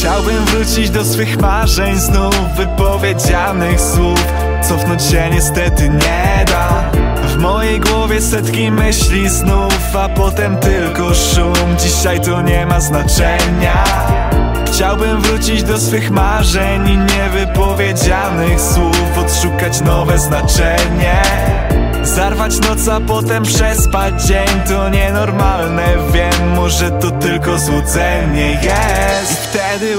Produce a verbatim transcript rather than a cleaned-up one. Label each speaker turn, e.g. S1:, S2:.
S1: Chciałbym wrócić do swych marzeń, znów wypowiedzianych słów. Cofnąć się niestety nie da. W mojej głowie setki myśli znów, a potem tylko szum. Dzisiaj to nie ma znaczenia. Chciałbym wrócić do swych marzeń i niewypowiedzianych słów, odszukać nowe znaczenie. Zarwać noc, a potem przespać dzień, to nienormalne, wiem, może to tylko złudzenie jest. I wtedy